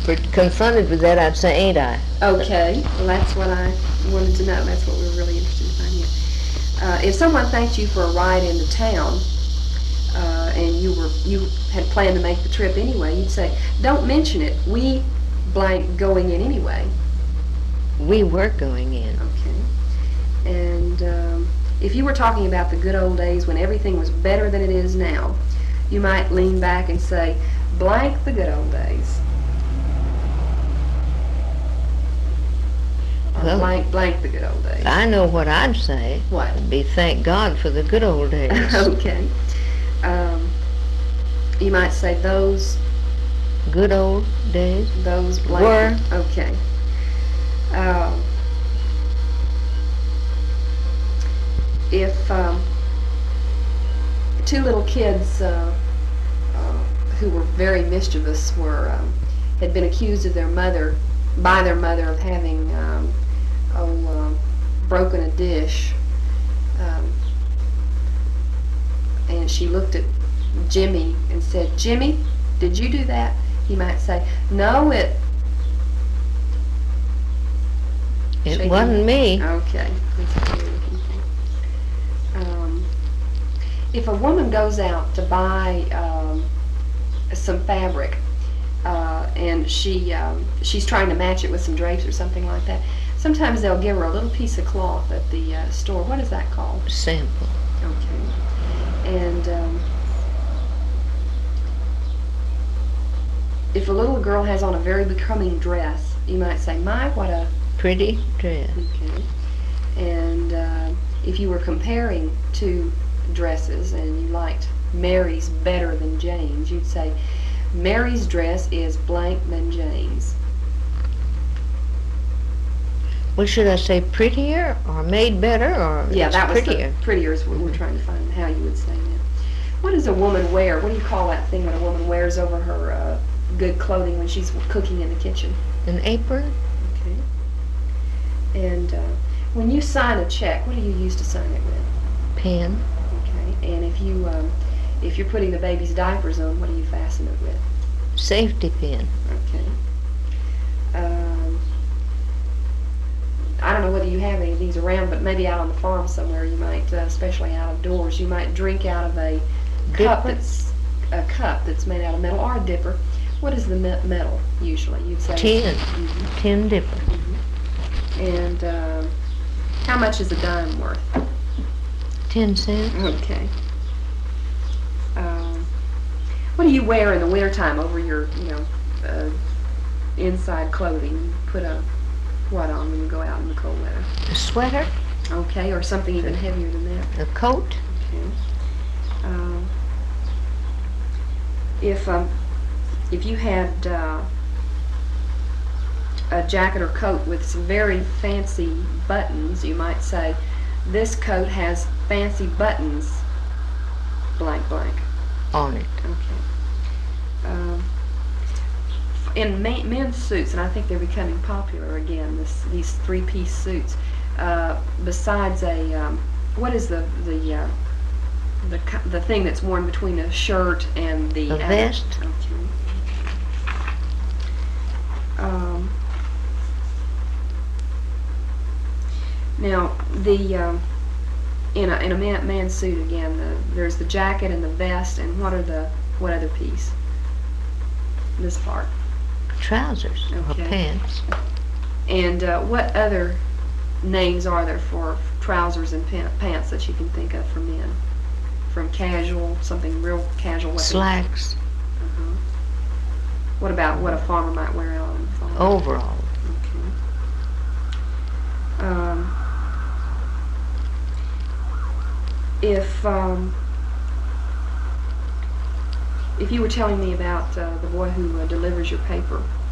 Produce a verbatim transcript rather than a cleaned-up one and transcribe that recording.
for confronted with that, I'd say, ain't I? Okay, well, that's what I wanted to know. That's what we were really interested in finding out. Uh, if someone thanked you for a ride into town, uh, and you were you had planned to make the trip anyway, you'd say, "Don't mention it. We blank going in anyway." We were going in. Okay. And um, if you were talking about the good old days when everything was better than it is now, you might lean back and say, "Blank the good old days." Well, blank, blank the good old days. I know what I'd say. What? It'd be thank God for the good old days. Okay. Um, you might say those. Good old days. Those blank. Were. Okay. Um, if um, two little kids uh, uh, who were very mischievous were um, had been accused of their mother by their mother of having um, oh, uh, broken a dish, um, and she looked at Jimmy and said, "Jimmy, did you do that?" He might say, "No, it It shaking. wasn't me. Okay. Um, if a woman goes out to buy um, some fabric, uh, and she um, she's trying to match it with some drapes or something like that, sometimes they'll give her a little piece of cloth at the uh, store. What is that called? Sample. Okay. And um, if a little girl has on a very becoming dress, you might say, "My, what a..." Pretty dress. Okay. And uh, if you were comparing two dresses and you liked Mary's better than Jane's, you'd say, "Mary's dress is blank than Jane's." Well, should I say prettier or made better or Yeah, that was prettier? the prettier is what we're trying to find how you would say that. What does a woman wear? What do you call that thing that a woman wears over her uh, good clothing when she's cooking in the kitchen? An apron? Okay. And uh, when you sign a check, what do you use to sign it with? Pen. Okay. And if you um, if you're putting the baby's diapers on, what do you fasten it with? Safety pin. Okay. Um, I don't know whether you have any of these around, but maybe out on the farm somewhere you might, uh, especially out of doors, you might drink out of a cup Dipper? that's a cup that's made out of metal, or a dipper. What is the me- metal usually? You'd say Tin. Mhm. Tin dipper. Mhm. And um, how much is a dime worth? Ten cents. Okay. Um, what do you wear in the wintertime over your, you know, uh, inside clothing? You put a what on when you go out in the cold weather? A sweater. Okay, or something even heavier than that. A coat. Okay. Um, if um, if you had uh, a jacket or coat with some very fancy buttons, you might say, "This coat has fancy buttons, blank blank." On it. Okay. Um, in ma- men's suits, and I think they're becoming popular again, this, these three-piece suits, uh, besides a, um, what is the, the, uh, the, the thing that's worn between a shirt and the... A vest. Okay. Um, now, the... Um, In a, in a man, man's suit again, the, there's the jacket and the vest, and what are the, what other piece? This part. Trousers or Okay. pants. And uh, what other names are there for trousers and pa- pants that you can think of for men? From casual, something real casual. What Slacks. Uh-huh. What about what a farmer might wear out on the farm? Overall. Okay. Um, if um, if you were telling me about uh, the boy who uh, delivers your paper